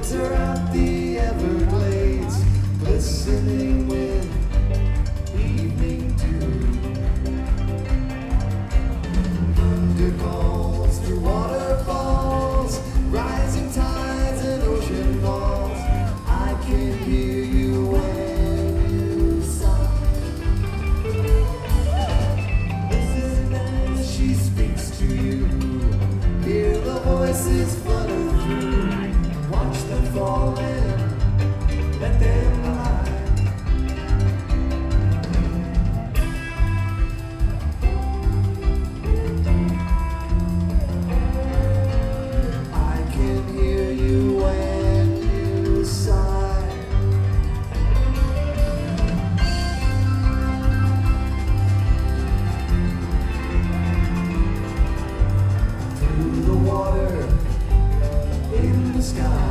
winter at the Everglades, glistening with evening dew. Thunder calls through waterfalls, rising tides and ocean falls. I can hear you when you sigh. Listen as she speaks to you. Hear the voices flutter through. Watch them fall in, let them lie. I can hear you when you sigh. Through the water, in the sky.